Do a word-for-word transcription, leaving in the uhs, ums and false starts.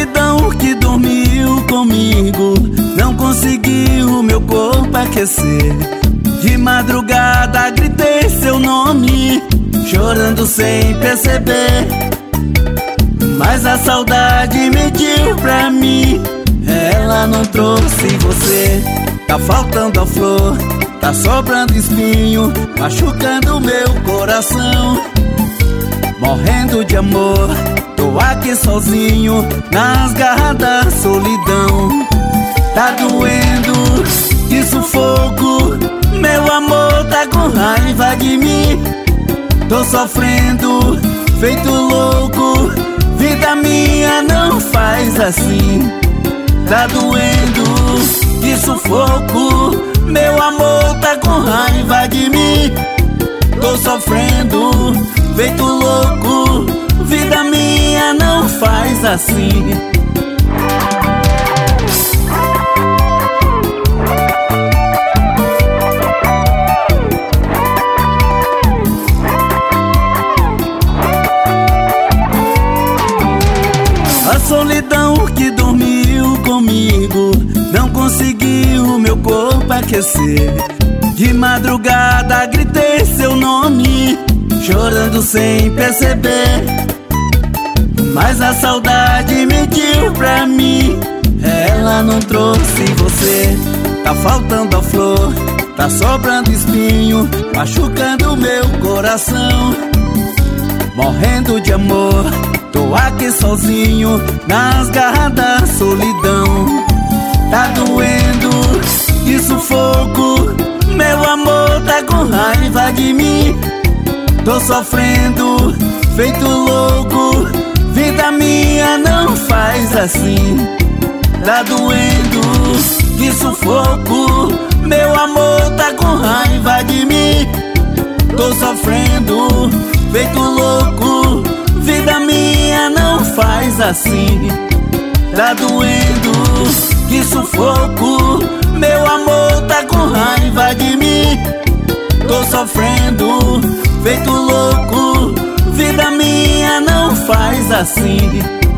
solidão que dormiu comigo não conseguiu meu corpo aquecer. De madrugada gritei seu nome, chorando sem perceber. Mas a saudade mediu pra mim, ela não trouxe você. Tá faltando a flor, tá sobrando espinho, machucando meu coração. Morrendo de amor, tô aqui sozinho, nas garras da solidão. Tá doendo, que sufoco, meu amor tá com raiva de mim. Tô sofrendo, feito louco, vida minha não faz assim. Tá doendo, que sufoco, meu amor tá com raiva de mim. Tô sofrendo, feito louco, vida minha não faz assim. A solidão que dormiu comigo não conseguiu meu corpo aquecer. De madrugada gritei seu nome, chorando sem perceber. Mas a saudade mediu pra mim, ela não trouxe você. Tá faltando a flor, tá sobrando espinho, machucando meu coração. Morrendo de amor, tô aqui sozinho, nas garras da solidão. Tá doendo, que sufoco, meu amor tá com raiva de mim. Tô sofrendo, feito louco, vida minha não faz assim. Tá doendo, que sufoco, meu amor tá com raiva de mim. Tô sofrendo, feito louco, vida minha não faz assim. Tá doendo, que sufoco, meu amor tá com raiva de mim. Tô sofrendo, feito louco, vida minha não faz assim.